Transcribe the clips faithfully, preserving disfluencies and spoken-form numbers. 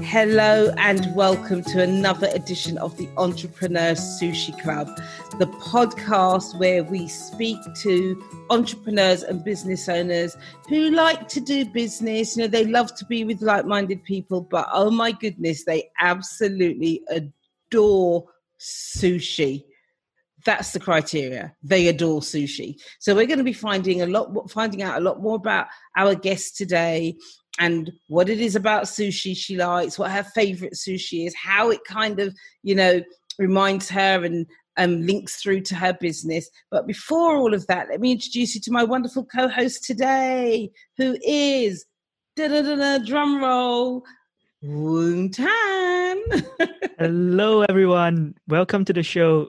Hello and welcome to another edition of the Entrepreneur Sushi Club, the podcast where we speak to entrepreneurs and business owners who like to do business. You know, they love to be with like-minded people, but oh my goodness, they absolutely adore sushi. That's the criteria. They adore sushi. So we're going to be finding a lot, finding out a lot more about our guest today and what it is about sushi she likes, what her favorite sushi is, how it kind of, you know, reminds her and um, links through to her business. But before all of that, let me introduce you to my wonderful co-host today, who is, da-da-da-da, drum roll, Woon Tan. Hello, everyone. Welcome to the show.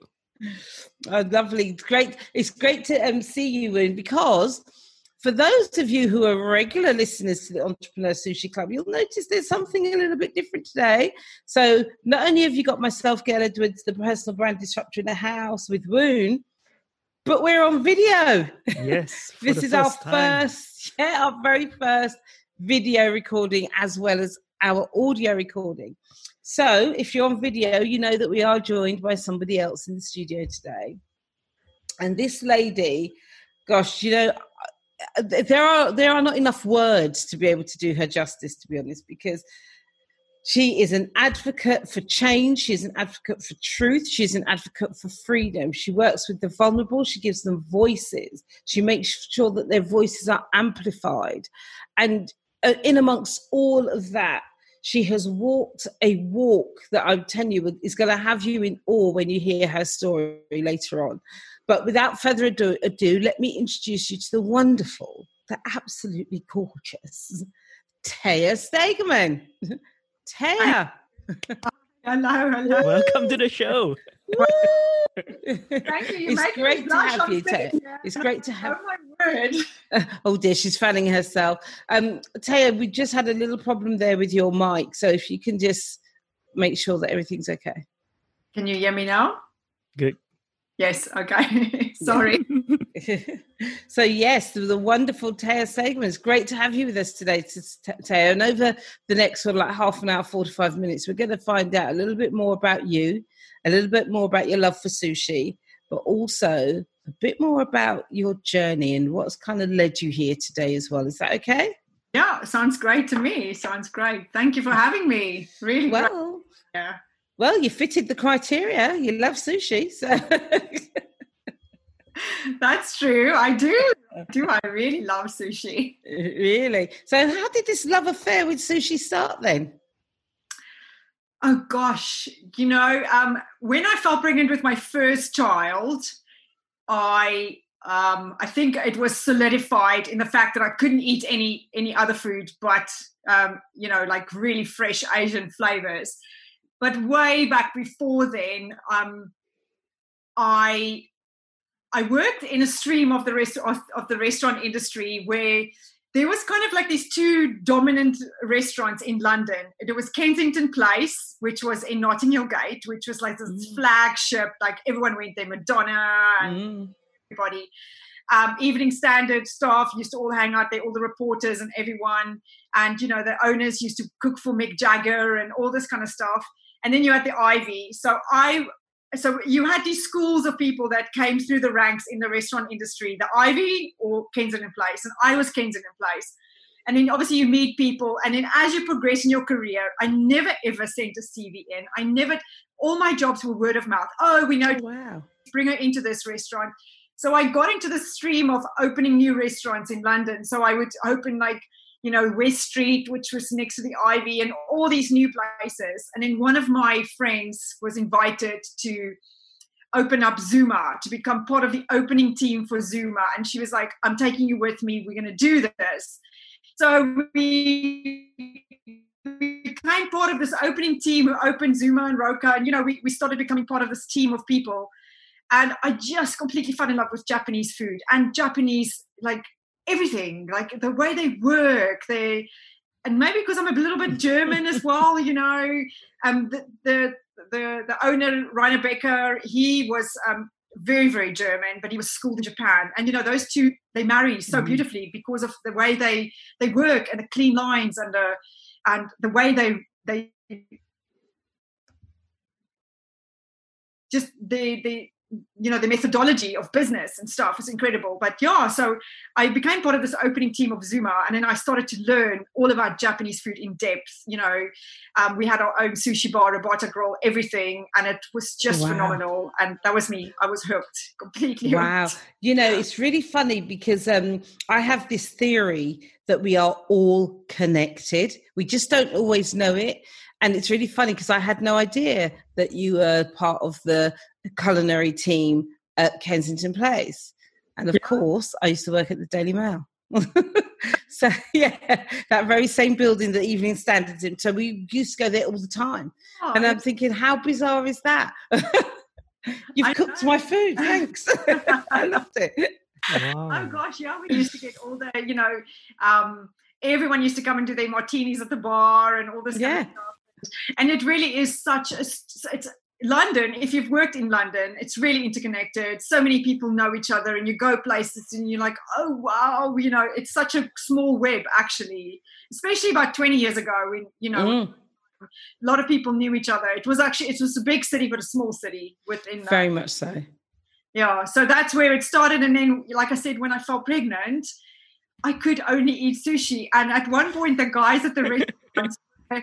Oh, lovely. It's great. It's great to um, see you, Woon, because for those of you who are regular listeners to the Entrepreneur Sushi Club, you'll notice there's something a little bit different today. So not only have you got myself, Gail Edwards, the personal brand disruptor in the house with Woon, but we're on video. Yes. This is our time. first, yeah, our very first video recording as well as our audio recording. So if you're on video, you know that we are joined by somebody else in the studio today. And this lady, gosh, you know, there are there are not enough words to be able to do her justice, to be honest, because she is an advocate for change. She's an advocate for truth. She's an advocate for freedom. She works with the vulnerable. She gives them voices. She makes sure that their voices are amplified. And in amongst all of that, she has walked a walk that I'm telling you is going to have you in awe when you hear her story later on. But without further ado, ado, let me introduce you to the wonderful, the absolutely gorgeous Taya Stegemann. Taya. Hello, hello. Welcome to the show. Thank you. You it's great to have you, Taya. It's great to have. Oh my word! Oh dear, she's fanning herself. Um, Taya, we just had a little problem there with your mic, so if you can just make sure that everything's okay. Can you hear me now? Good. Yes. Okay. Sorry. So yes, the wonderful Taya Stegemann. It's great to have you with us today, Taya. And over the next sort of like half an hour, forty-five minutes, we're going to find out a little bit more about you, a little bit more about your love for sushi, but also a bit more about your journey and what's kind of led you here today as well. Is that okay? Yeah, sounds great to me. Sounds great. Thank you for having me. Really well. Great. Yeah. Well, you fitted the criteria. You love sushi, so that's true. I do. I do. I really love sushi. Really? So how did this love affair with sushi start then? Oh, gosh. You know, um, when I fell pregnant with my first child, I um, I think it was solidified in the fact that I couldn't eat any any other food but, um, you know, like really fresh Asian flavors. But way back before then, um, I I worked in a stream of the rest of, of the restaurant industry where there was kind of like these two dominant restaurants in London. There was Kensington Place, which was in Notting Hill Gate, which was like this mm. flagship, like everyone went there, Madonna and mm. everybody. Um, Evening Standard staff used to all hang out there, all the reporters and everyone. And, you know, the owners used to cook for Mick Jagger and all this kind of stuff. And then you had the Ivy. So I, so you had these schools of people that came through the ranks in the restaurant industry, the Ivy or Kensington Place. And I was Kensington Place. And then obviously you meet people. And then as you progress in your career, I never ever sent a C V in. I never, all my jobs were word of mouth. Oh, we know, oh, wow. Bring her into this restaurant. So I got into the stream of opening new restaurants in London. So I would open like, you know, West Street, which was next to the Ivy, and all these new places. And then one of my friends was invited to open up Zuma, to become part of the opening team for Zuma. And she was like, I'm taking you with me. We're going to do this. So we became part of this opening team who opened Zuma and Roka. And, you know, we, we started becoming part of this team of people. And I just completely fell in love with Japanese food and Japanese, like, everything, like the way they work, they, and maybe because I'm a little bit German as well, you know, um, the the the, the owner, Rainer Becker, he was um, very, very German, but he was schooled in Japan. And, you know, those two, they marry so mm-hmm. beautifully because of the way they, they work and the clean lines and the, and the way they, they just the the you know the methodology of business and stuff is incredible. But yeah, so I became part of this opening team of Zuma, and then I started to learn all about Japanese food in depth. You know, um, we had our own sushi bar, robota grill, everything, and it was just Wow. phenomenal. And that was me. I was hooked, completely Wow. hooked. You know, it's really funny because um, I have this theory that we are all connected. We just don't always know it. And it's really funny because I had no idea that you were part of the culinary team at Kensington Place. And of yeah. course, I used to work at the Daily Mail. So, yeah, that very same building that Evening Standard's in. So we used to go there all the time. Oh, and I'm thinking, how bizarre is that? You've I cooked know. my food. Thanks. I loved it. Wow. Oh, gosh, yeah. We used to get all the, you know, um, everyone used to come and do their martinis at the bar and all this yeah. kind of stuff. And it really is such a, it's London, if you've worked in London, it's really interconnected. So many people know each other and you go places and you're like, oh, wow, you know, it's such a small web, actually, especially about twenty years ago when, you know, mm. a lot of people knew each other. It was actually, it was a big city, but a small city within that. Very much so. Yeah, so that's where it started. And then, like I said, when I fell pregnant, I could only eat sushi. And at one point, the guys at the restaurant,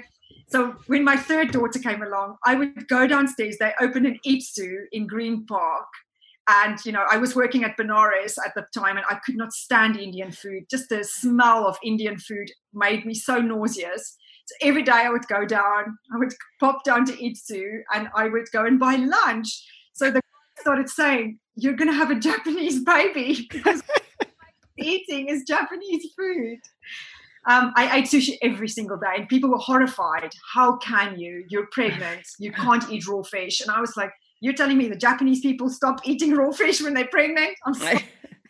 so when my third daughter came along, I would go downstairs. They opened an Itsu in Green Park. And, you know, I was working at Benares at the time and I could not stand Indian food. Just the smell of Indian food made me so nauseous. So every day I would go down, I would pop down to Itsu and I would go and buy lunch. So the guy started saying, you're going to have a Japanese baby because eating is Japanese food. Um, I ate sushi every single day and people were horrified. How can you? You're pregnant. You can't eat raw fish. And I was like, you're telling me the Japanese people stop eating raw fish when they're pregnant? I'm sorry.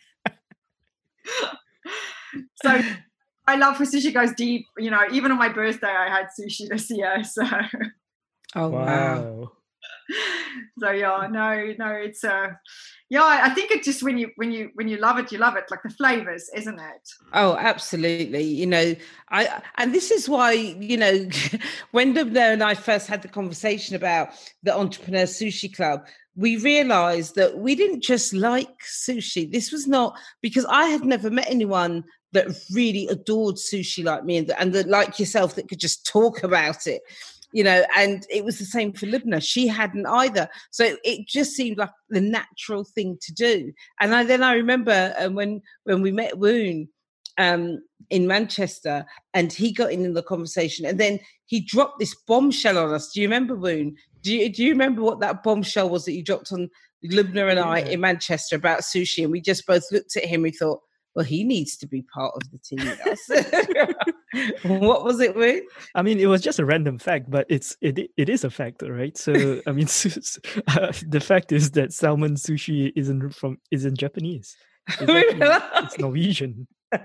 So my love for sushi goes deep. You know, even on my birthday, I had sushi this year. So. Oh, wow. So yeah, no, no, it's uh yeah, I think it's just when you when you when you love it, you love it, like the flavors, isn't it? Oh, absolutely. You know, I and this is why, you know, when Lubna and I first had the conversation about the Entrepreneur Sushi Club, we realized that we didn't just like sushi. This was not because I had never met anyone that really adored sushi like me and, the, and the, like yourself that could just talk about it. You know, and it was the same for Lubna. She hadn't either. So it just seemed like the natural thing to do. And I, then I remember um, when when we met Woon um, in Manchester and he got in, in the conversation and then he dropped this bombshell on us. Do you remember, Woon? Do you, do you remember what that bombshell was that you dropped on Lubna and yeah. I in Manchester about sushi? And we just both looked at him and we thought, well, he needs to be part of the team with us. What was it, Woon? I mean, it was just a random fact, but it's it it is a fact, right? So, I mean, uh, the fact is that salmon sushi isn't from isn't Japanese. It's, actually, it's Norwegian.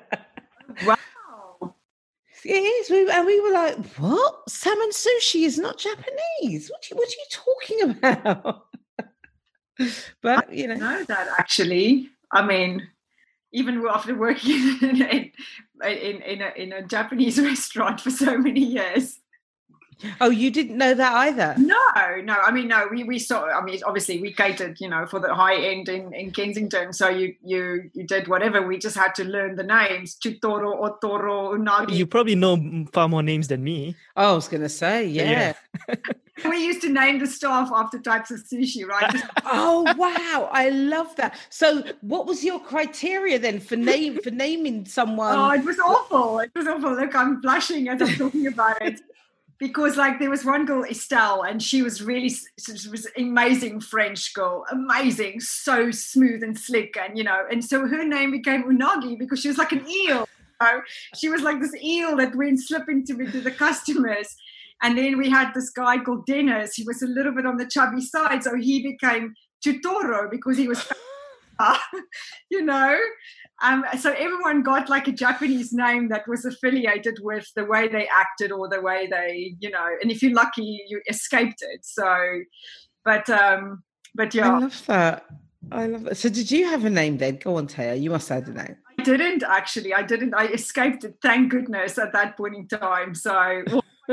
Wow. It is. We, and we were like, what? Salmon sushi is not Japanese. What are you, what are you talking about? But, you know. I know that, actually. I mean... Even after working in, in, in, in, a, in a Japanese restaurant for so many years. Oh, you didn't know that either? No, no. I mean, no, we, we saw, I mean, obviously we catered, you know, for the high end in, in Kensington. So you, you, you did whatever. We just had to learn the names. Chutoro, Otoro, Unagi. You probably know far more names than me. Oh, I was going to say, yeah. yeah. We used to name the staff after types of sushi, right? Oh, wow. I love that. So what was your criteria then for name for naming someone? Oh, it was awful. It was awful. Look, I'm blushing as I'm talking about it. Because like there was one girl, Estelle, and she was really, she was an amazing French girl, amazing, so smooth and slick. And, you know, and so her name became Unagi because she was like an eel. You know? She was like this eel that went slipping to, to the customers. And then we had this guy called Dennis. He was a little bit on the chubby side. So he became Chutoro because he was, you know. Um, so everyone got like a Japanese name that was affiliated with the way they acted or the way they, you know, and if you're lucky, you escaped it. So, but, um, but yeah. I love that. I love that. So did you have a name then? Go on, Taya. You must have had a name. I didn't actually. I didn't. I escaped it. Thank goodness at that point in time. So well, I didn't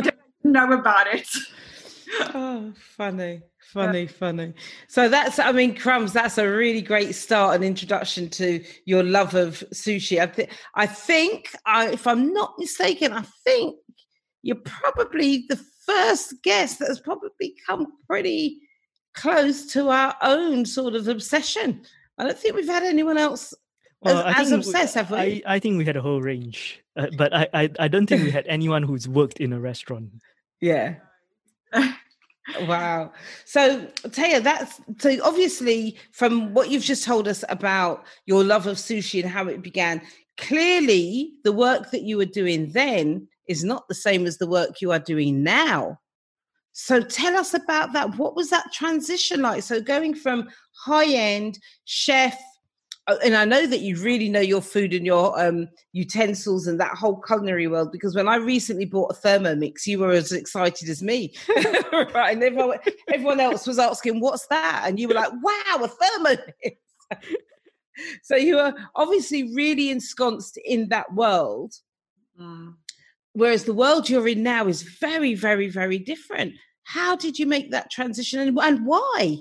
know about it. Oh, funny, funny, yeah. funny. So that's, I mean, Crumbs, that's a really great start and introduction to your love of sushi. I, th- I think, I, if I'm not mistaken, I think you're probably the first guest that has probably come pretty close to our own sort of obsession. I don't think we've had anyone else well, as, as obsessed, we, have we? I, I think we had a whole range, uh, but I, I, I don't think we had anyone who's worked in a restaurant. Yeah. Wow. So, Taya, that's so obviously from what you've just told us about your love of sushi and how it began, clearly the work that you were doing then is not the same as the work you are doing now. So tell us about that. What was that transition like? So going from high-end chef, and I know that you really know your food and your um, utensils and that whole culinary world, because when I recently bought a Thermomix, you were as excited as me. Right? And everyone, everyone else was asking, what's that? And you were like, wow, a Thermomix. So you were obviously really ensconced in that world. Mm. Whereas the world you're in now is very, very, very different. How did you make that transition and, and why?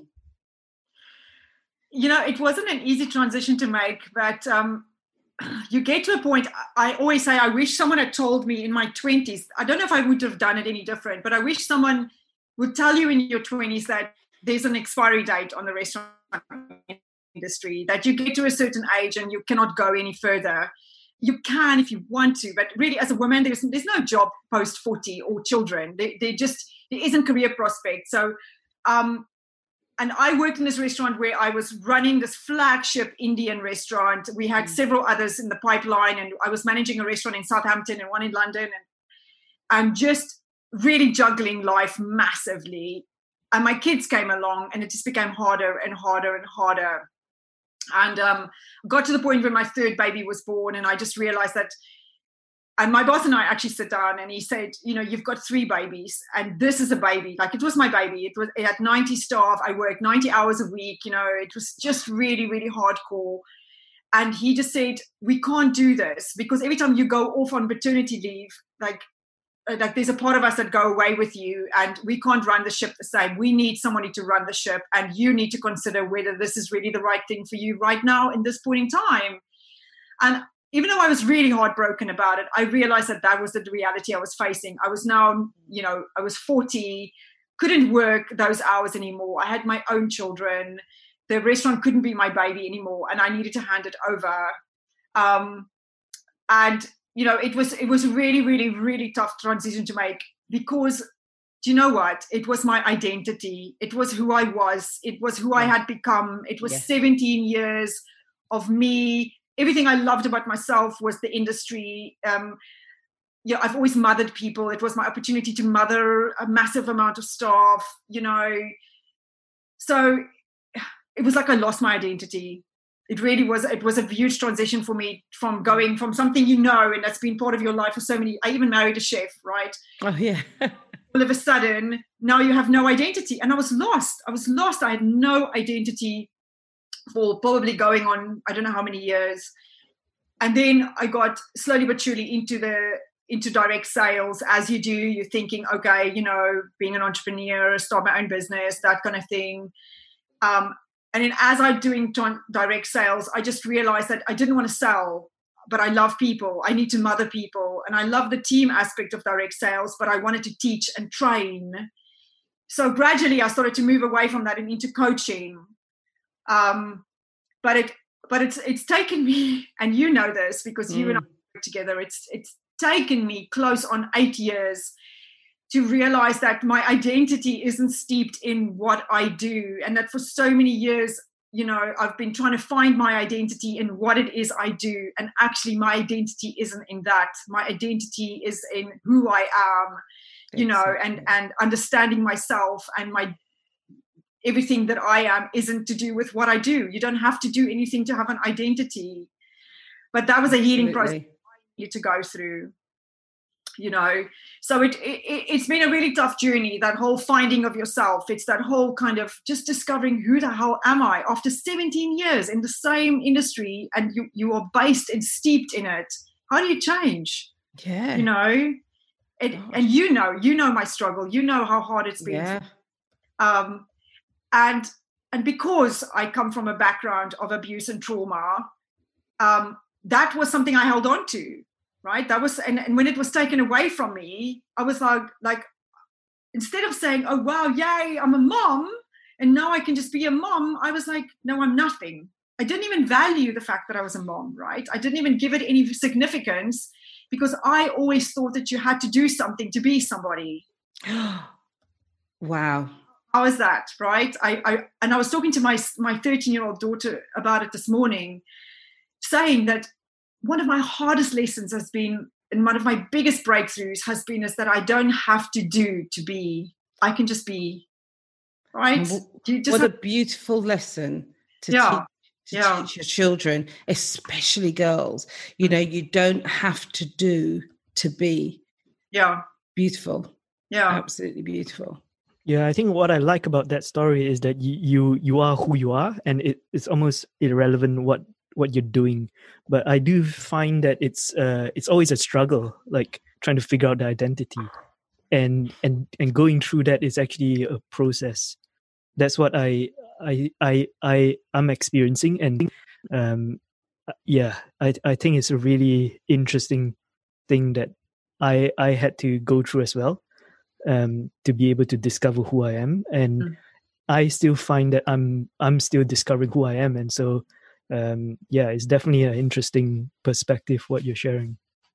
You know, it wasn't an easy transition to make, but um, you get to a point, I always say, I wish someone had told me in my twenties, I don't know if I would have done it any different, but I wish someone would tell you in your twenties that there's an expiry date on the restaurant industry, that you get to a certain age and you cannot go any further. You can if you want to, but really as a woman, there's there's no job post forty or children. They they just, there isn't career prospects. So, um, and I worked in this restaurant where I was running this flagship Indian restaurant. We had mm. several others in the pipeline, and I was managing a restaurant in Southampton and one in London, and I'm just really juggling life massively. And my kids came along, and it just became harder and harder and harder. And um, got to the point where my third baby was born, and I just realized that, and my boss and I actually sat down, and he said, you know, you've got three babies, and this is a baby. Like, it was my baby. It was, it had ninety staff. I worked ninety hours a week. You know, it was just really, really hardcore. And he just said, we can't do this, because every time you go off on paternity leave, like, like there's a part of us that go away with you, and we can't run the ship the same. We need somebody to run the ship, and you need to consider whether this is really the right thing for you right now in this point in time. And even though I was really heartbroken about it, I realized that that was the reality I was facing. I was now, you know, I was forty, couldn't work those hours anymore. I had my own children. The restaurant couldn't be my baby anymore, and I needed to hand it over. Um, and you know, it was it was a really, really, really tough transition to make, because, do you know what? It was my identity. It was who I was. It was who I had become. It was yeah. seventeen years of me. Everything I loved about myself was the industry. Um, yeah, I've always mothered people. It was my opportunity to mother a massive amount of staff, you know. So it was like I lost my identity. It really was, it was a huge transition for me, from going from something you know, and that's been part of your life for so many, I even married a chef, right? Oh, yeah. All of a sudden, now you have no identity. And I was lost. I was lost. I had no identity for probably going on, I don't know how many years. And then I got slowly but surely into the, into direct sales. As you do, you're thinking, okay, you know, being an entrepreneur, start my own business, that kind of thing. Um, And then as I'm doing direct sales, I just realized that I didn't want to sell, but I love people. I need to mother people. And I love the team aspect of direct sales, but I wanted to teach and train. So gradually I started to move away from that and into coaching. Um, but it, but it's it's taken me, and you know this because you mm. and I work together, it's it's taken me close on eight years to realize that my identity isn't steeped in what I do. And that for so many years, you know, I've been trying to find my identity in what it is I do. And actually my identity isn't in that. My identity is in who I am, you know, and, and understanding myself, and my, everything that I am isn't to do with what I do. You don't have to do anything to have an identity. But that was a healing Absolutely. process I needed to go through. You know, so it, it it's been a really tough journey, that whole finding of yourself. It's that whole kind of just discovering, who the hell am I after seventeen years in the same industry, and you you are based and steeped in it. How do you change? Yeah, you know, it, and you know, you know my struggle. You know how hard it's been. Yeah. Um, and and because I come from a background of abuse and trauma, um, that was something I held on to, right? That was, and, and when it was taken away from me, I was like, like, instead of saying, oh, wow, yay, I'm a mom, and now I can just be a mom, I was like, no, I'm nothing. I didn't even value the fact that I was a mom, right? I didn't even give it any significance because I always thought that you had to do something to be somebody. Wow. How is that, right? I, I and I was talking to my my thirteen-year-old daughter about it this morning, saying that one of my hardest lessons has been, and one of my biggest breakthroughs has been, is that I don't have to do to be. I can just be, right? You just what have, a beautiful lesson to yeah, teach. To yeah. teach your children, especially girls. You know, you don't have to do to be. Yeah. Beautiful. Yeah. Absolutely beautiful. Yeah, I think what I like about that story is that you you, you are who you are, and it, it's almost irrelevant what, what you're doing. But I do find that it's uh it's always a struggle, like trying to figure out the identity, and and and going through that is actually a process. That's what I I I I am experiencing, and um yeah, I I think it's a really interesting thing that I I had to go through as well, um to be able to discover who I am, and mm. I still find that I'm I'm still discovering who I am, and so um yeah, it's definitely an interesting perspective what you're sharing.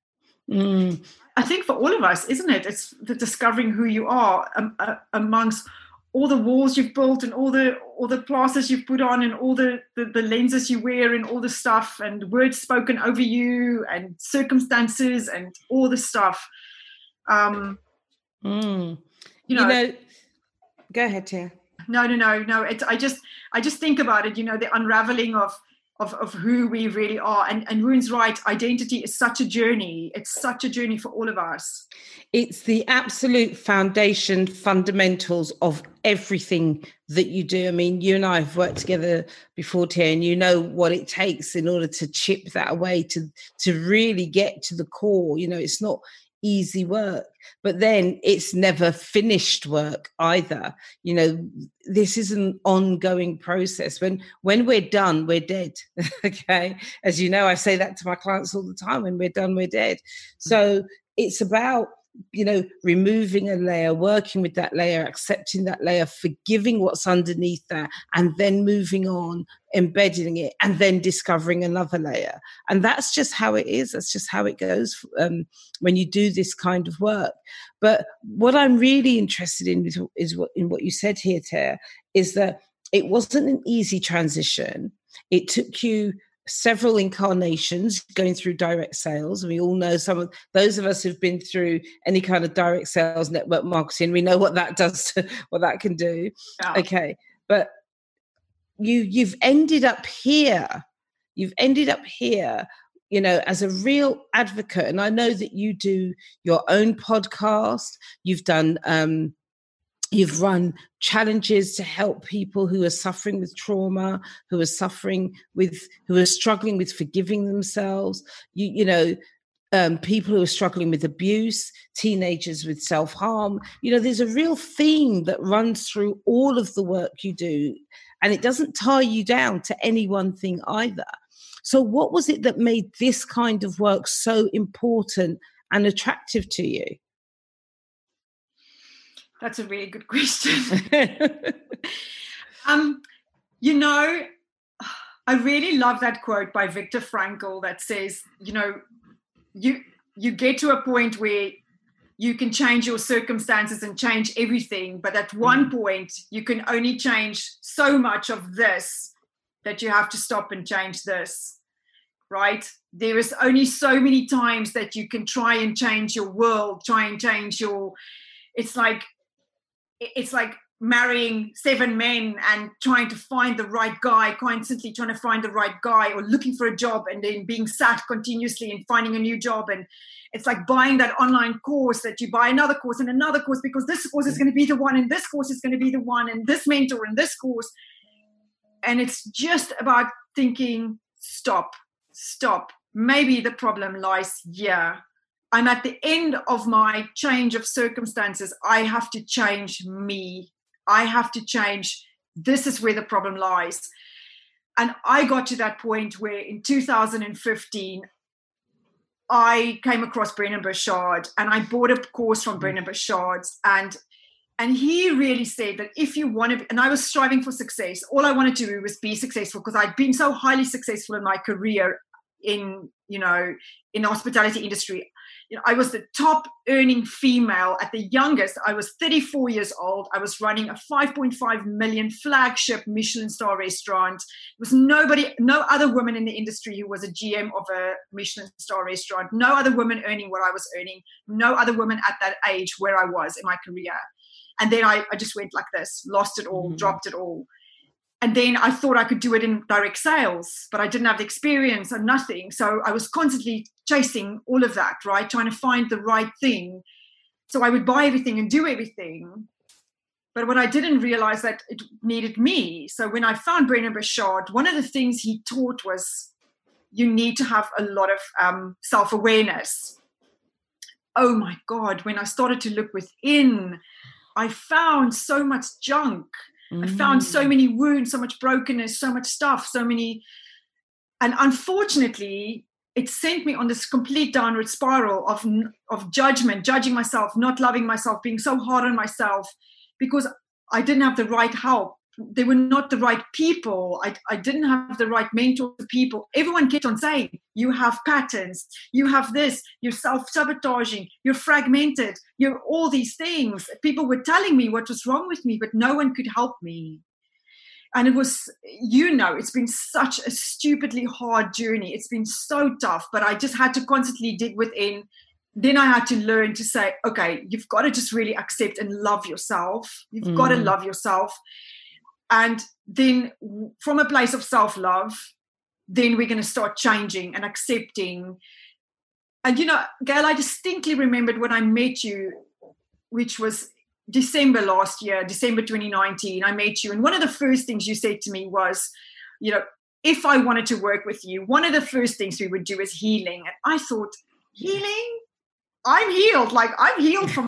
Mm. I think for all of us, isn't it? It's the discovering who you are um, uh, amongst all the walls you've built and all the all the plasters you've put on and all the, the, the lenses you wear and all the stuff and words spoken over you and circumstances and all the stuff. Um, mm. you, know, you know, go ahead, Tia. No, no, no, no. It's I just I just think about it, you know, the unraveling of of, of who we really are. And, and Ruin's right, identity is such a journey. It's such a journey for all of us. It's the absolute foundation, fundamentals of everything that you do. I mean, you and I have worked together before, Tia, and you know what it takes in order to chip that away, to, to really get to the core. You know, it's not easy work, but then it's never finished work either. You know, this is an ongoing process. When when we're done, we're dead. Okay, as you know, I say that to my clients all the time. When we're done, we're dead. So it's about, you know, removing a layer, working with that layer, accepting that layer, forgiving what's underneath that, and then moving on, embedding it, and then discovering another layer. And that's just how it is. That's just how it goes um, when you do this kind of work. But what I'm really interested in is, is what, in what you said here, Tia, is that it wasn't an easy transition. It took you several incarnations going through direct sales. And we all know some of those of us who've been through any kind of direct sales, network marketing, we know what that does, to, what that can do. Yeah. Okay. But you, you've ended up here. You've ended up here, you know, as a real advocate. And I know that you do your own podcast. You've done, um, You've run challenges to help people who are suffering with trauma, who are suffering with, who are struggling with forgiving themselves. You, you know, um, people who are struggling with abuse, teenagers with self-harm. You know, there's a real theme that runs through all of the work you do, and it doesn't tie you down to any one thing either. So what was it that made this kind of work so important and attractive to you? That's a really good question. um, you know, I really love that quote by Viktor Frankl that says, you know, you you get to a point where you can change your circumstances and change everything, but at one mm. point you can only change so much of this that you have to stop and change this, right? There is only so many times that you can try and change your world, try and change your, it's like, it's like marrying seven men and trying to find the right guy, constantly trying to find the right guy, or looking for a job and then being sat continuously and finding a new job. And it's like buying that online course that you buy another course and another course because this course is going to be the one and this course is going to be the one and this mentor and this course. And it's just about thinking, stop, stop. Maybe the problem lies here. I'm at the end of my change of circumstances. I have to change me. I have to change. This is where the problem lies. And I got to that point where in two thousand fifteen, I came across Brendon Burchard, and I bought a course from Brendon Burchard, and and he really said that if you want to, and I was striving for success, all I wanted to do was be successful, because I'd been so highly successful in my career in, you know, in the hospitality industry. You know, I was the top earning female at the youngest. I was thirty-four years old. I was running a five point five million flagship Michelin star restaurant. There was nobody, no other woman in the industry who was a G M of a Michelin star restaurant. No other woman earning what I was earning. No other woman at that age where I was in my career. And then I, I just went like this, lost it all, mm-hmm. dropped it all. And then I thought I could do it in direct sales, but I didn't have the experience and nothing. So I was constantly chasing all of that, right? Trying to find the right thing. So I would buy everything and do everything. But what I didn't realize that it needed me. So when I found Brendon Burchard, one of the things he taught was you need to have a lot of um, self-awareness. Oh my God, when I started to look within, I found so much junk. I found so many wounds, so much brokenness, so much stuff, so many. And unfortunately, it sent me on this complete downward spiral of, of judgment, judging myself, not loving myself, being so hard on myself, because I didn't have the right help. They were not the right people. I, I didn't have the right mentor people. Everyone kept on saying, you have patterns, you have this, you're self-sabotaging, you're fragmented, you're all these things. People were telling me what was wrong with me, but no one could help me. And it was, you know, it's been such a stupidly hard journey. It's been so tough, but I just had to constantly dig within. Then I had to learn to say, okay, you've got to just really accept and love yourself. You've mm. got to love yourself. And then from a place of self-love, then we're going to start changing and accepting. And, you know, Gail, I distinctly remembered when I met you, which was December last year, December twenty nineteen, I met you. And one of the first things you said to me was, you know, if I wanted to work with you, one of the first things we would do is healing. And I thought, healing? I'm healed. Like, I'm healed from...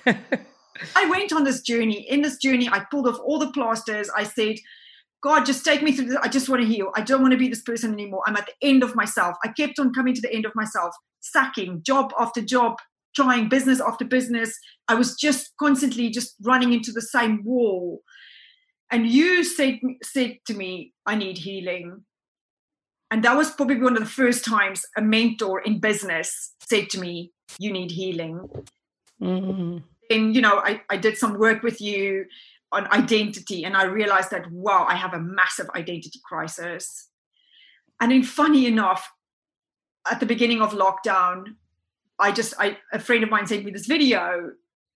I went on this journey. In this journey, I pulled off all the plasters. I said, God, just take me through this. I just want to heal. I don't want to be this person anymore. I'm at the end of myself. I kept on coming to the end of myself, sacking job after job, trying business after business. I was just constantly just running into the same wall. And you said, said to me, I need healing. And that was probably one of the first times a mentor in business said to me, you need healing. Mm-hmm. And, you know, I, I did some work with you on identity, and I realized that, wow, I have a massive identity crisis. And then funny enough, at the beginning of lockdown, I just, I, a friend of mine sent me this video,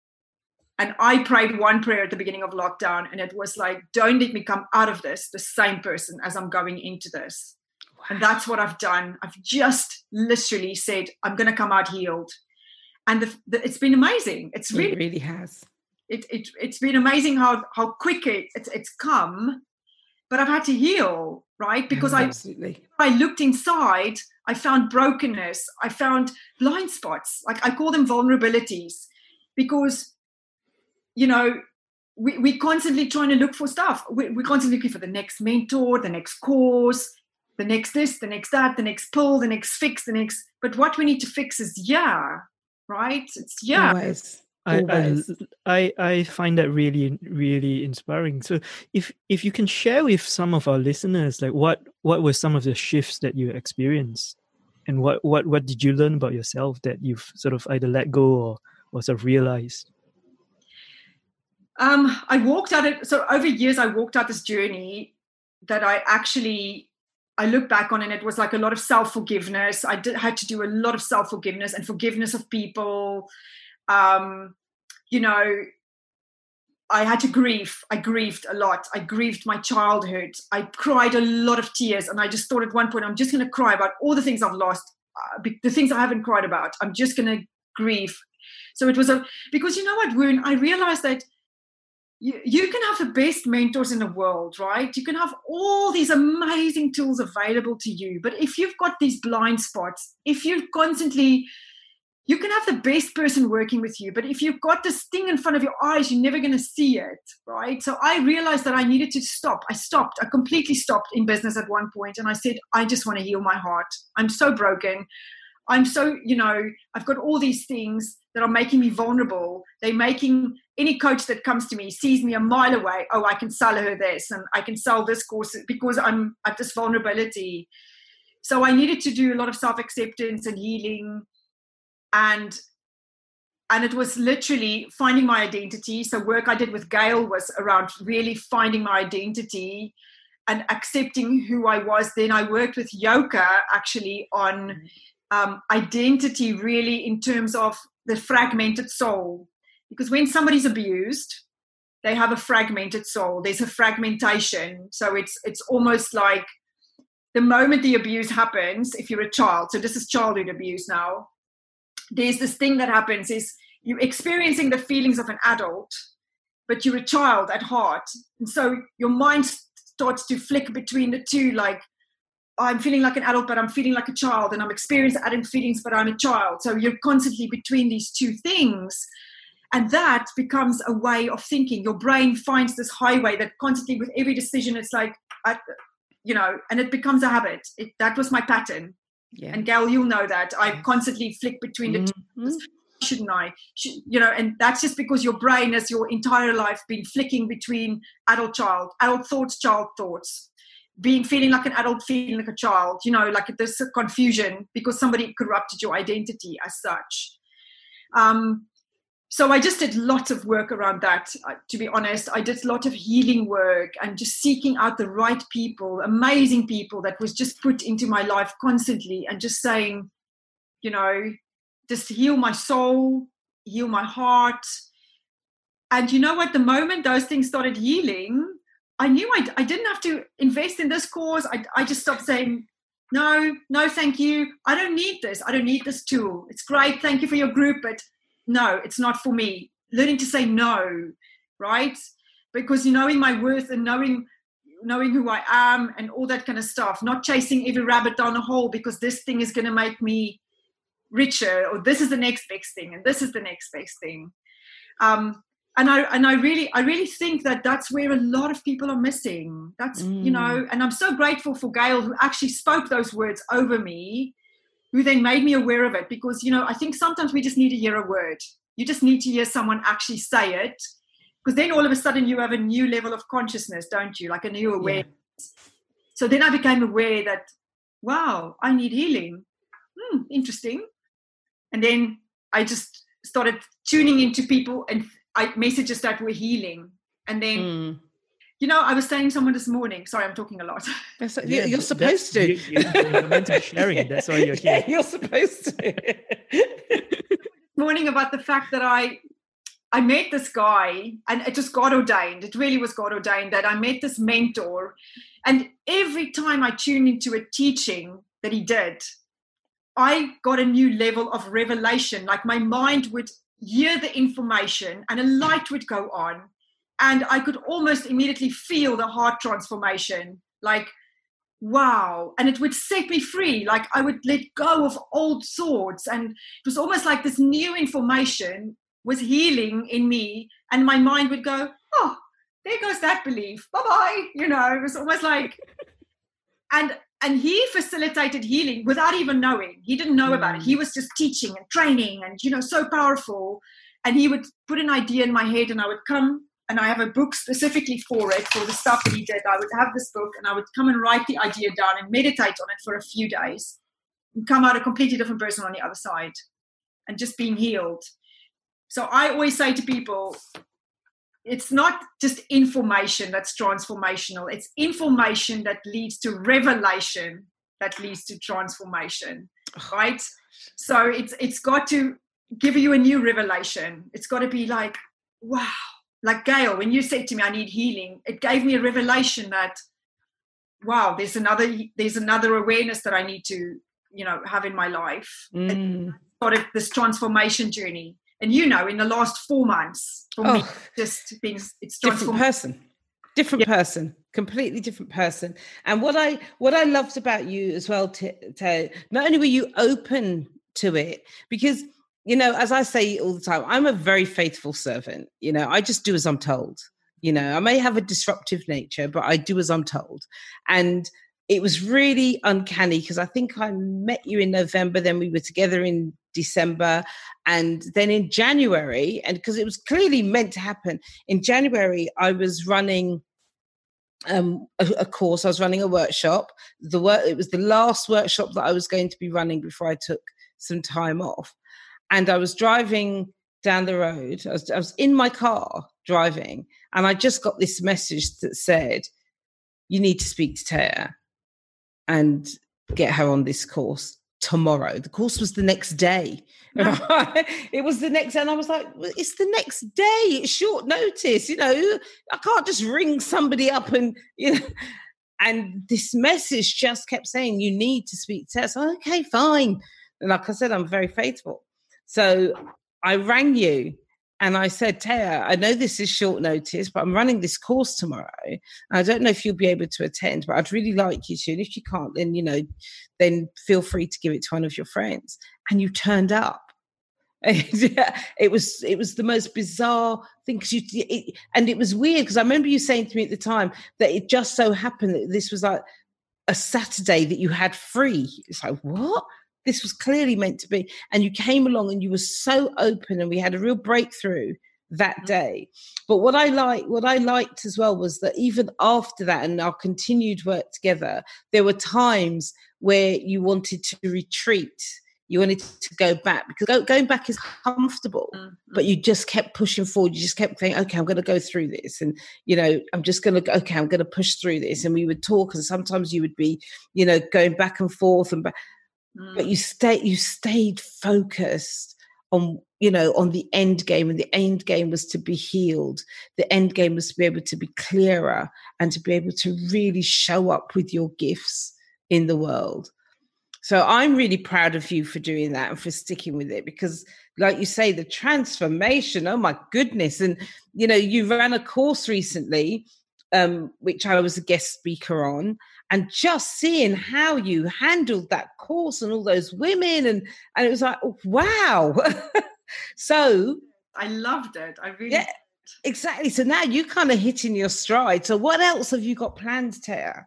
and I prayed one prayer at the beginning of lockdown, and it was like, don't let me come out of this the same person as I'm going into this. Wow. And that's what I've done. I've just literally said, I'm going to come out healed. And the, the, it's been amazing. It's really, it really has. It, it, it's been amazing how, how quick it, it's, it's come, but I've had to heal, right? Because I, I looked inside, I found brokenness, I found blind spots, like I call them vulnerabilities, because, you know, we, we're constantly trying to look for stuff. We, we're constantly looking for the next mentor, the next course, the next this, the next that, the next pull, the next fix, the next, but what we need to fix is, yeah. Right? It's yeah. Always. Always. I, I I find that really really inspiring. So if if you can share with some of our listeners, like what what were some of the shifts that you experienced, and what what what did you learn about yourself that you've sort of either let go or or sort of realized? Um, I walked out it. So over years, I walked out this journey that I actually. I look back on, and it was like a lot of self-forgiveness. I did, had to do a lot of self-forgiveness and forgiveness of people. Um, you know, I had to grieve. I grieved a lot. I grieved my childhood. I cried a lot of tears. And I just thought at one point, I'm just going to cry about all the things I've lost, uh, the things I haven't cried about. I'm just going to grieve. So it was a, because you know what, Woon, I realized that You, you can have the best mentors in the world, right? You can have all these amazing tools available to you. But if you've got these blind spots, if you're constantly you can have the best person working with you, but if you've got this thing in front of your eyes, you're never going to see it, right? So I realized that I needed to stop. I stopped. I completely stopped in business at one point, and I said, I just want to heal my heart. I'm so broken. I'm so, you know, I've got all these things that are making me vulnerable. They're making any coach that comes to me, sees me a mile away, oh, I can sell her this, and I can sell this course because I'm at this vulnerability. So I needed to do a lot of self-acceptance and healing. And and it was literally finding my identity. So work I did with Gail was around really finding my identity and accepting who I was. Then I worked with Yoka actually on um, identity, really in terms of the fragmented soul. Because when somebody's abused, they have a fragmented soul. There's a fragmentation. So it's it's almost like the moment the abuse happens, if you're a child, so this is childhood abuse now, there's this thing that happens is you're experiencing the feelings of an adult, but you're a child at heart. And so your mind starts to flick between the two, like, I'm feeling like an adult, but I'm feeling like a child, and I'm experiencing adult feelings, but I'm a child. So you're constantly between these two things. And that becomes a way of thinking. Your brain finds this highway that constantly with every decision, it's like, I, you know, and it becomes a habit. It, that was my pattern. Yeah. And Gail, you'll know that I constantly flick between the mm-hmm. two. Shouldn't I? Should, you know, and that's just because your brain has your entire life been flicking between adult, child, adult thoughts, child thoughts, being feeling like an adult, feeling like a child. You know, like this confusion because somebody corrupted your identity as such. Um, so I just did lots of work around that. Uh, to be honest, I did a lot of healing work and just seeking out the right people, amazing people that was just put into my life constantly, and just saying, you know, just heal my soul, heal my heart. And you know what? The moment those things started healing, I knew I, I didn't have to invest in this course. I, I just stopped saying, no, no, thank you. I don't need this. I don't need this tool. It's great. Thank you for your group, but no, it's not for me. Learning to say no, right? Because knowing my worth and knowing knowing who I am and all that kind of stuff, not chasing every rabbit down a hole because this thing is going to make me richer, or this is the next best thing, and this is the next best thing. Um, and I and I really I really think that that's where a lot of people are missing. That's mm. you know, and I'm so grateful for Gail, who actually spoke those words over me, who then made me aware of it. Because, you know, I think sometimes we just need to hear a word. You just need to hear someone actually say it, because then all of a sudden you have a new level of consciousness, don't you? Like a new awareness. Yeah. So then I became aware that, wow, I need healing. Hmm, interesting. And then I just started tuning into people and I messages that were healing. And then, mm. you know, I was saying to someone this morning, sorry, I'm talking a lot. That's, yeah, you're supposed to. You, you're meant to be sharing it. That's why you're here. Yeah, you're supposed to. This morning about the fact that I, I met this guy, and it was God ordained. It really was God ordained that I met this mentor. And every time I tuned into a teaching that he did, I got a new level of revelation. Like my mind would hear the information and a light would go on. And I could almost immediately feel the heart transformation. Like, wow. And it would set me free. Like I would let go of old thoughts. And it was almost like this new information was healing in me. And my mind would go, oh, there goes that belief. Bye-bye. You know, it was almost like, and and he facilitated healing without even knowing. He didn't know mm. about it. He was just teaching and training and, you know, so powerful. And he would put an idea in my head and I would come, and I have a book specifically for it, for the stuff that he did. I would have this book and I would come and write the idea down and meditate on it for a few days and come out a completely different person on the other side and just being healed. So I always say to people, it's not just information that's transformational. It's information that leads to revelation, that leads to transformation, right? So it's it's got to give you a new revelation. It's got to be like, wow. Like Gail, when you said to me, I need healing, it gave me a revelation that, wow, there's another there's another awareness that I need to, you know, have in my life. Mm. And started this transformation journey. And, you know, in the last four months, for oh, me, just being, it's different person, different yeah. person, completely different person. And what I what I loved about you as well, to, to not only were you open to it, because you know, as I say all the time, I'm a very faithful servant. You know, I just do as I'm told. You know, I may have a disruptive nature, but I do as I'm told. And it was really uncanny because I think I met you in November, then we were together in December, and then in January, and because it was clearly meant to happen, in January, I was running um, a, a course, I was running a workshop. The work, it was the last workshop that I was going to be running before I took some time off. And I was driving down the road. I was, I was in my car driving, and I just got this message that said, you need to speak to Taya and get her on this course tomorrow. The course was the next day. It was the next day. And I was like, well, it's the next day. It's short notice. You know, I can't just ring somebody up and, you know, and this message just kept saying, you need to speak to Taya. So, okay, fine. And like I said, I'm very faithful. So I rang you and I said, Taya, I know this is short notice, but I'm running this course tomorrow. I don't know if you'll be able to attend, but I'd really like you to. And if you can't, then, you know, then feel free to give it to one of your friends. And you turned up. it was it was the most bizarre thing. Cause you, it, and it was weird because I remember you saying to me at the time that it just so happened that this was like a Saturday that you had free. It's like, what? This was clearly meant to be. And you came along and you were so open and we had a real breakthrough that day. But what I like, what I liked as well was that even after that and our continued work together, there were times where you wanted to retreat. You wanted to go back because go, going back is comfortable, mm-hmm. but you just kept pushing forward. You just kept saying, okay, I'm going to go through this. And, you know, I'm just going to, okay, I'm going to push through this. And we would talk and sometimes you would be, you know, going back and forth and back. But you stay, you stayed focused on, you know, on the end game, and the end game was to be healed. The end game was to be able to be clearer and to be able to really show up with your gifts in the world. So I'm really proud of you for doing that and for sticking with it because, like you say, the transformation, oh my goodness. And, you know, you ran a course recently, um, which I was a guest speaker on. And just seeing how you handled that course and all those women, and, and it was like, oh, wow. So I loved it. I really yeah, exactly. So now you kind of hitting your stride. So what else have you got planned, Taya?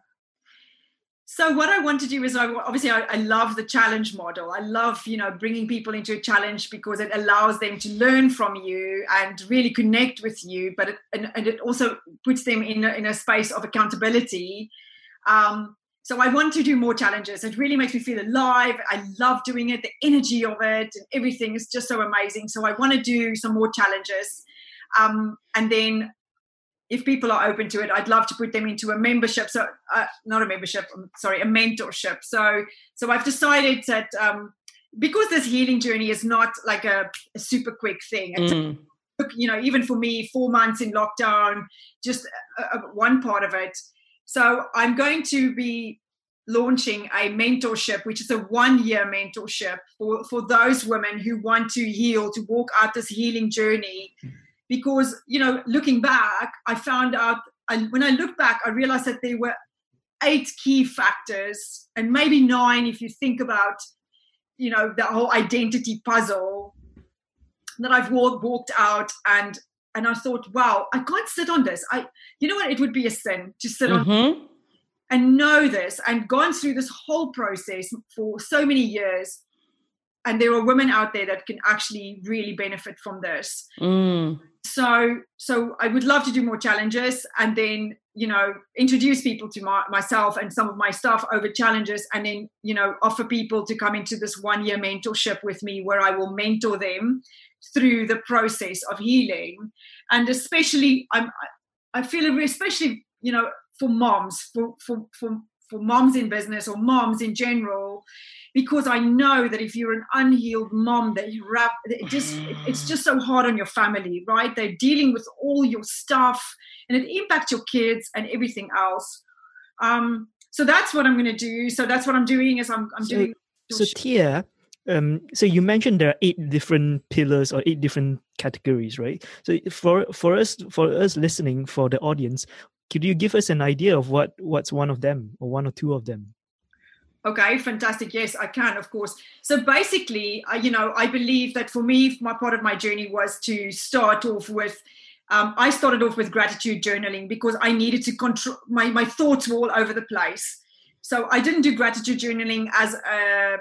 So what I want to do is, I, obviously, I, I love the challenge model. I love, you know, bringing people into a challenge because it allows them to learn from you and really connect with you. But it, and, and it also puts them in a, in a space of accountability. Um, so I want to do more challenges. It really makes me feel alive. I love doing it. The energy of it and everything is just so amazing. So I want to do some more challenges. Um, and then if people are open to it, I'd love to put them into a membership. So uh, not a membership, I'm sorry, a mentorship. So, so I've decided that um, because this healing journey is not like a, a super quick thing, it Mm. took, you know, even for me, four months in lockdown, just uh, one part of it. So I'm going to be launching a mentorship, which is a one-year mentorship for, for those women who want to heal, to walk out this healing journey. Because, you know, looking back, I found out, I, when I look back, I realized that there were eight key factors, and maybe nine if you think about, you know, the whole identity puzzle that I've walk, walked out and And I thought, wow, I can't sit on this. I, you know what? It would be a sin to sit mm-hmm. on and know this and gone through this whole process for so many years. And there are women out there that can actually really benefit from this. Mm. So, so I would love to do more challenges and then, you know, introduce people to my, myself and some of my stuff over challenges, and then, you know, offer people to come into this one year mentorship with me where I will mentor them through the process of healing. And especially, I'm, I feel especially, you know, for moms, for, for, for, for moms in business or moms in general, because I know that if you're an unhealed mom, that you wrap, it just, it's just so hard on your family, right? They're dealing with all your stuff and it impacts your kids and everything else. Um, so that's what I'm going to do. So that's what I'm doing is I'm, I'm so, doing. So Tia, um, so you mentioned there are eight different pillars or eight different categories, right? So for, for us, for us listening, for the audience, could you give us an idea of what, what's one of them or one or two of them? Okay, fantastic. Yes, I can, of course. So basically, uh, you know, I believe that for me, my part of my journey was to start off with, um, I started off with gratitude journaling because I needed to control, my, my thoughts were all over the place. So I didn't do gratitude journaling as a,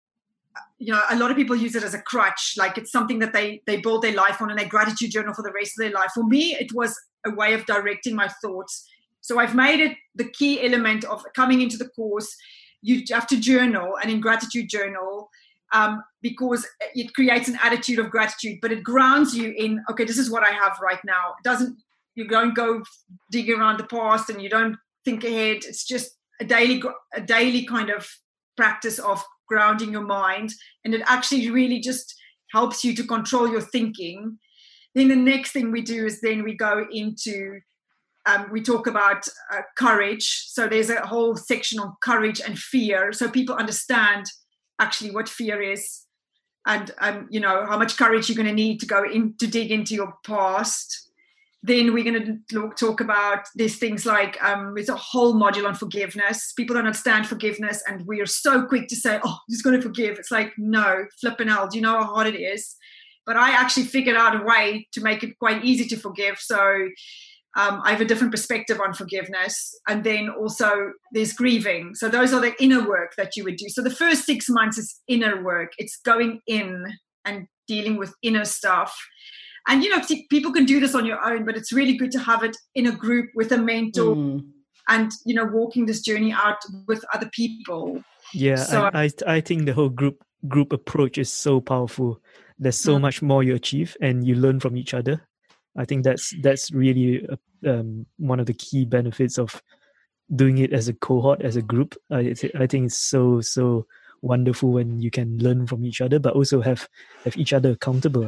you know, a lot of people use it as a crutch, like it's something that they, they build their life on and they gratitude journal for the rest of their life. For me, it was a way of directing my thoughts. So I've made it the key element of coming into the course. You have to journal, and in gratitude journal, um, because it creates an attitude of gratitude, but it grounds you in, okay, this is what I have right now. It doesn't, you don't go dig around the past and you don't think ahead. It's just a daily, a daily kind of practice of grounding your mind. And it actually really just helps you to control your thinking. Then the next thing we do is then we go into Um, we talk about uh, courage. So there's a whole section on courage and fear. So people understand actually what fear is and, um, you know, how much courage you're going to need to go in to dig into your past. Then we're going to talk about these things like um, there's a whole module on forgiveness. People don't understand forgiveness. And we are so quick to say, oh, I'm just going to forgive. It's like, no, flipping hell. Do you know how hard it is? But I actually figured out a way to make it quite easy to forgive. So Um, I have a different perspective on forgiveness. And then also there's grieving. So those are the inner work that you would do. So the first six months is inner work. It's going in and dealing with inner stuff. And, you know, people can do this on your own, but it's really good to have it in a group with a mentor mm. and, you know, walking this journey out with other people. Yeah, so, I, I, I think the whole group group approach is so powerful. There's so mm. much more you achieve and you learn from each other. I think that's that's really um, one of the key benefits of doing it as a cohort, as a group. I, th- I think it's so so wonderful when you can learn from each other, but also have have each other accountable.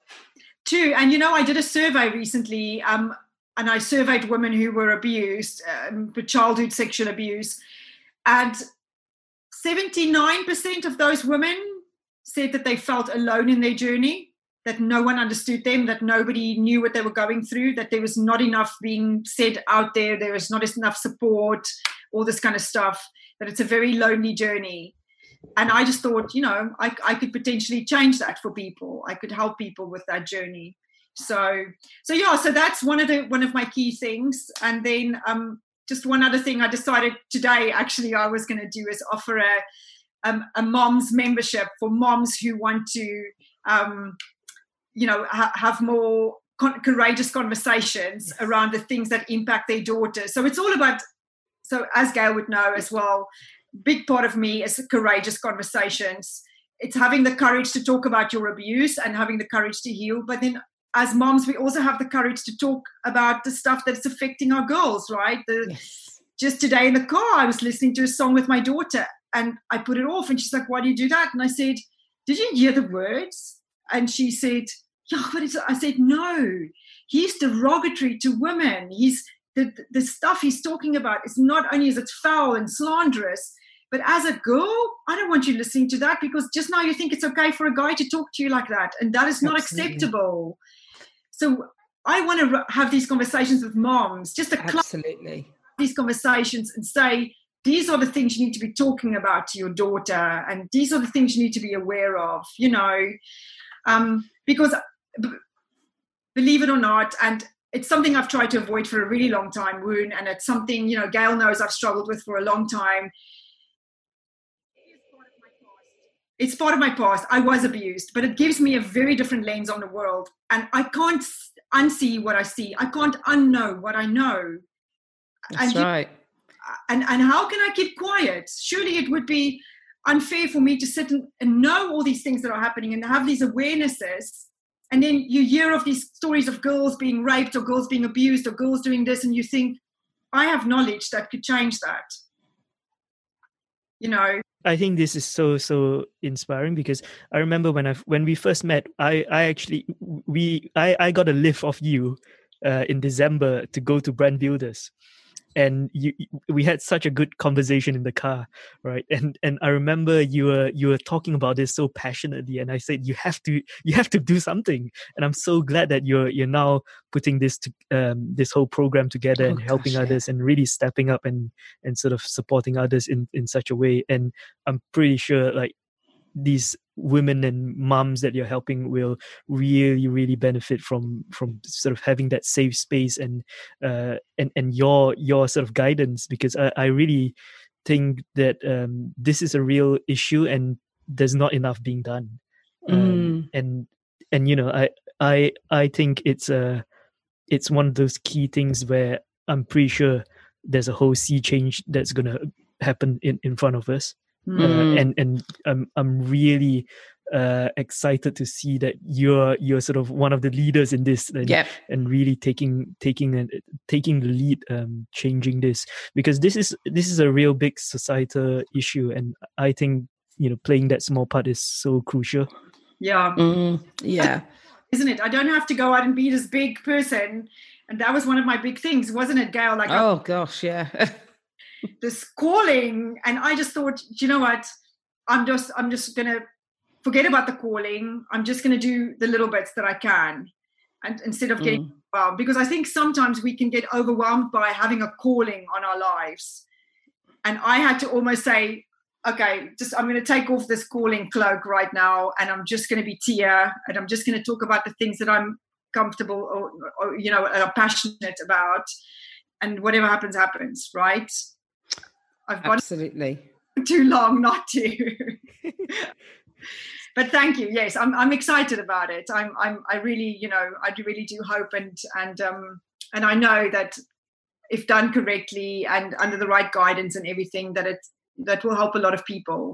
True, and you know, I did a survey recently, um, and I surveyed women who were abused, um, for childhood sexual abuse, and seventy-nine percent of those women said that they felt alone in their journey. That no one understood them, that nobody knew what they were going through, that there was not enough being said out there, there was not enough support, all this kind of stuff, that it's a very lonely journey. And I just thought, you know, I, I could potentially change that for people. I could help people with that journey. So, so yeah, so that's one of the one of my key things. And then um, just one other thing I decided today, actually, I was going to do is offer a, um, a mom's membership for moms who want to, um, you know, ha- have more con- courageous conversations around the things that impact their daughters. So it's all about, so as Gail would know as well, big part of me is courageous conversations. It's having the courage to talk about your abuse and having the courage to heal. But then as moms, we also have the courage to talk about the stuff that's affecting our girls, right? The, yes. Just today in the car, I was listening to a song with my daughter and I put it off and she's like, why do you do that? And I said, did you hear the words? And she said, yeah, but it's, I said, no, he's derogatory to women. He's the, the stuff he's talking about is not only is it foul and slanderous, but as a girl, I don't want you listening to that because just now you think it's okay for a guy to talk to you like that. And that is not Absolutely. acceptable. So I want to have these conversations with moms, just to Absolutely. these conversations and say, these are the things you need to be talking about to your daughter. And these are the things you need to be aware of, you know, um, because b- believe it or not, and it's something I've tried to avoid for a really long time, Woon, and it's something, you know, Gail knows I've struggled with for a long time. It's part of my past. I was abused, but it gives me a very different lens on the world. And I can't unsee what I see. I can't unknow what I know. That's and right. You, and, and how can I keep quiet? Surely it would be unfair for me to sit and, and know all these things that are happening and have these awarenesses. And then you hear of these stories of girls being raped or girls being abused or girls doing this. And you think, I have knowledge that could change that. You know, I think this is so, so inspiring because I remember when I when we first met, I, I actually, we I, I got a lift of you uh, in December to go to Brand Builders. and you, we had such a good conversation in the car, right? And and I remember you were you were talking about this so passionately, and I said you have to you have to do something. And I'm so glad that you're you're now putting this to, um, this whole program together, Oh, and helping gosh, others, yeah. and really stepping up and and sort of supporting others in in such a way. And I'm pretty sure like these women and moms that you're helping will really really benefit from from sort of having that safe space and uh and and your your sort of guidance, because I, I really think that um this is a real issue and there's not enough being done. um Mm. and and you know I I I think it's a it's one of those key things where I'm pretty sure there's a whole sea change that's gonna happen in in front of us. Mm. Uh, and and I'm I'm really uh, excited to see that you're you're sort of one of the leaders in this, and Yep. and really taking taking and taking the lead, um, changing this, because this is this is a real big societal issue, and I think you know playing that small part is so crucial. Yeah, Mm. Yeah. Isn't it? I don't have to go out and be this big person, and that was one of my big things, wasn't it, Gail? Like, Oh gosh, yeah. this calling, and I just thought, you know what, i'm just i'm just gonna forget about the calling. I'm just gonna do the little bits that I can, and instead of getting Mm. overwhelmed, because I think sometimes we can get overwhelmed by having a calling on our lives. And I had to almost say, okay, just I'm going to take off this calling cloak right now, and I'm just going to be Tia, and I'm just going to talk about the things that I'm comfortable or, or you know are passionate about, and whatever happens happens, right? I've got Absolutely. too long not to. But thank you. Yes, I'm I'm excited about it. I'm I'm I really, you know, I do really do hope, and and um and I know that if done correctly and under the right guidance and everything, that it that will help a lot of people.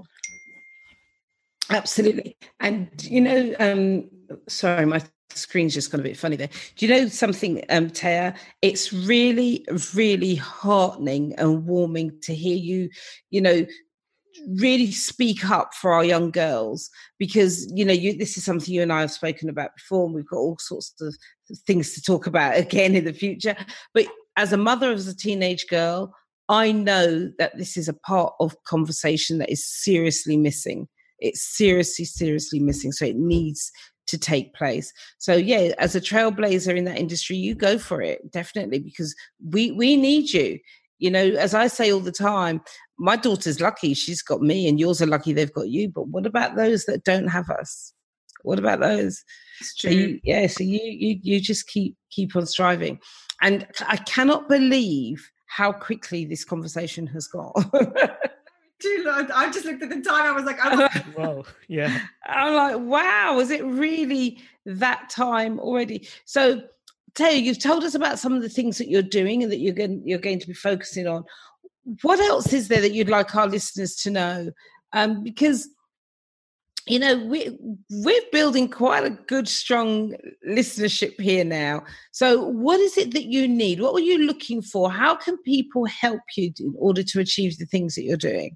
Absolutely. And you know, um sorry, my screen's just gone a bit funny there. Do you know something, um, Taya? It's really, really heartening and warming to hear you, you know, really speak up for our young girls, because, you know, you, this is something you and I have spoken about before, and we've got all sorts of things to talk about again in the future. But as a mother of a teenage girl, I know that this is a part of conversation that is seriously missing. It's seriously, seriously missing. So it needs to take place. So yeah, as a trailblazer in that industry, you go for it, definitely, because we we need you. You know, as I say all the time, my daughter's lucky she's got me, and yours are lucky they've got you. But what about those that don't have us? What about those? It's true. So you, yeah, so you you you just keep keep on striving. And I cannot believe how quickly this conversation has gone. Too long. I just looked at the time. I was like, oh, Wow. Yeah. I'm like, wow, is it really that time already? So, Taya, you've told us about some of the things that you're doing and that you're going, you're going to be focusing on. What else is there that you'd like our listeners to know? Um, because, you know, we, we're building quite a good, strong listenership here now. So what is it that you need? What were you looking for? How can people help you in order to achieve the things that you're doing?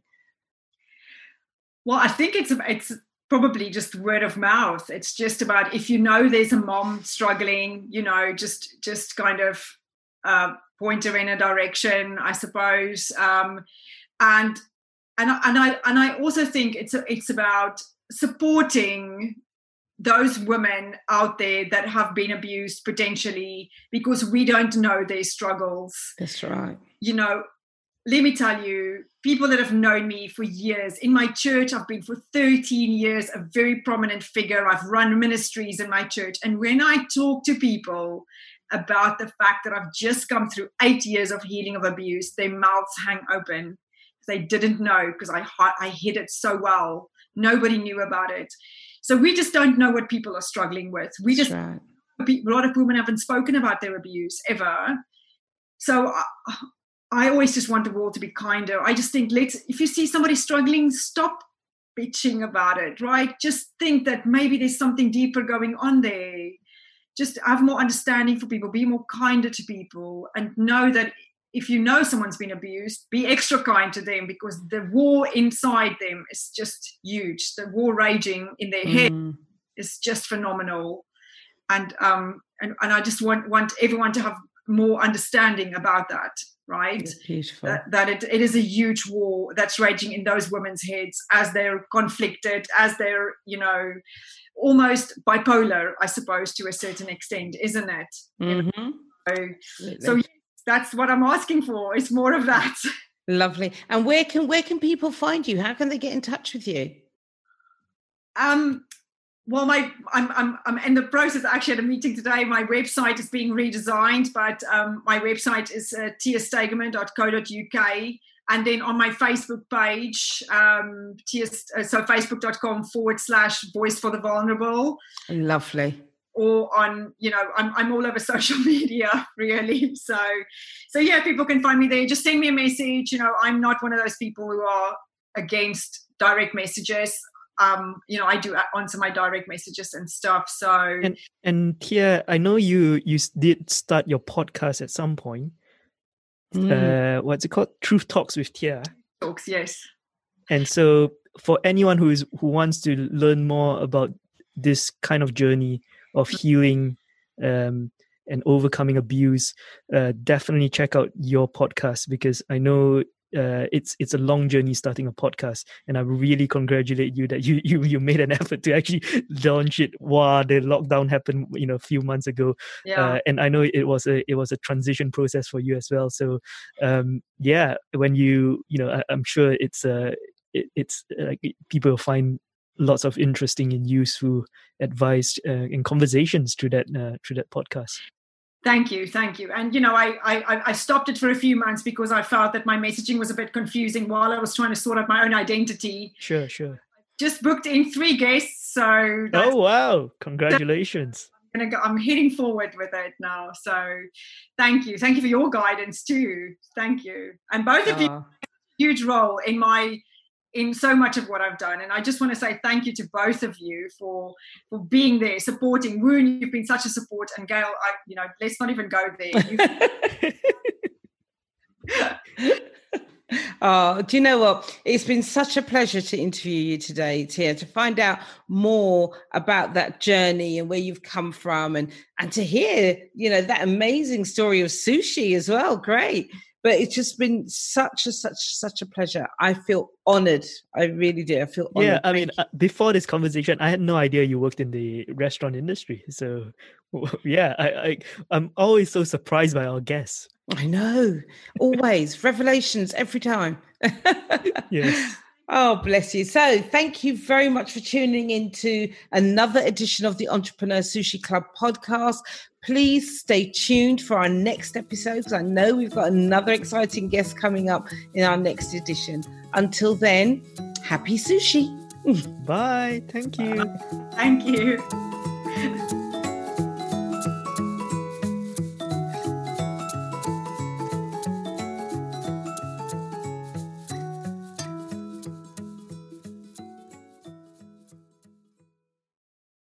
Well, I think it's it's probably just word of mouth. It's just about, if you know there's a mom struggling, you know, just just kind of uh, point her in a direction, I suppose. Um, and and and I and I also think it's it's about supporting those women out there that have been abused potentially, because we don't know their struggles. That's right. You know, let me tell you, people that have known me for years, in my church, I've been for thirteen years, a very prominent figure. I've run ministries in my church. And when I talk to people about the fact that I've just come through eight years of healing of abuse, their mouths hang open. They didn't know, because I, I hid it so well. Nobody knew about it. So we just don't know what people are struggling with. We just, right. A lot of women haven't spoken about their abuse ever. So I, I always just want the world to be kinder. I just think, let's, if you see somebody struggling, stop bitching about it, right? Just think that maybe there's something deeper going on there. Just have more understanding for people, be more kinder to people, and know that if you know someone's been abused, be extra kind to them, because the war inside them is just huge. The war raging in their head Mm. is just phenomenal. And um and, and I just want, want everyone to have more understanding about that, right? Beautiful. That, that it, it is a huge war that's raging in those women's heads as they're conflicted, as they're, you know, almost bipolar, I suppose, to a certain extent, isn't it? Mm-hmm. So, so yes, that's what I'm asking for. It's more of that. Lovely. And where can where can people find you? How can they get in touch with you? Um. Well, my I'm I'm I'm in the process. Actually, at a meeting today, my website is being redesigned, but um, my website is uh, tia stegemann dot co dot uk, and then on my Facebook page, um, tia, uh, so facebook.com forward slash voice for the vulnerable. Lovely. Or on, you know, I'm I'm all over social media, really. So, so yeah, people can find me there. Just send me a message. You know, I'm not one of those people who are against direct messages. Um, you know, I do answer my direct messages and stuff. So and and Tia, I know you you did start your podcast at some point. Mm. Uh, what's it called? Truth Talks with Tia. Talks, yes. And so, for anyone who is who wants to learn more about this kind of journey of healing um, and overcoming abuse, uh, definitely check out your podcast, because I know. Uh, it's it's a long journey starting a podcast, and I really congratulate you that you you you made an effort to actually launch it while the lockdown happened, you know, a few months ago. Yeah. Uh, and I know it was a it was a transition process for you as well. So, um, yeah, when you you know, I, I'm sure it's uh it, it's like uh, people find lots of interesting and useful advice uh, and conversations through that uh, through that podcast. Thank you, thank you. And, you know, I, I I stopped it for a few months because I felt that my messaging was a bit confusing while I was trying to sort out my own identity. Sure, sure. Just booked in three guests, so... Oh, wow. Congratulations. I'm, gonna go, I'm heading forward with it now. So thank you. Thank you for your guidance too. Thank you. And both of oh. you have a huge role in my... in so much of what I've done. And I just want to say thank you to both of you for for being there, supporting. Woon, you've been such a support. And Gail, I, you know, let's not even go there. Oh, do you know what? It's been such a pleasure to interview you today, Tia, to find out more about that journey and where you've come from, and, and to hear, you know, that amazing story of sushi as well. Great. But it's just been such a such such a pleasure. I feel honored. I really do. I feel honored. Yeah, I mean, uh, before this conversation, I had no idea you worked in the restaurant industry. So, yeah, I, I I'm always so surprised by our guests. I know, always revelations every time. Yes. Oh, bless you. So thank you very much for tuning into another edition of the Entrepreneur Sushi Club podcast. Please stay tuned for our next episode, because I know we've got another exciting guest coming up in our next edition. Until then, happy sushi. Bye. Thank you. Thank you.